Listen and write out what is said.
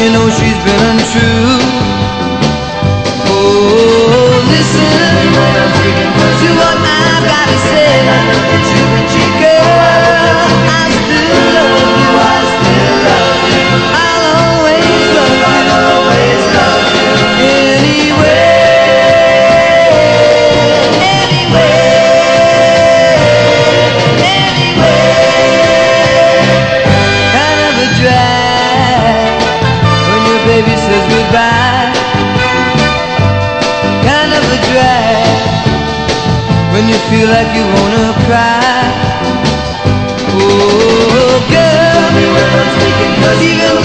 you know she's been untrue. Oh, listen to what I've got to say. Girl, I still love you. I'll always love you. Kind of a drag when your baby says goodbye. Kind of a drag when you feel like you wanna cry. Oh, girl, even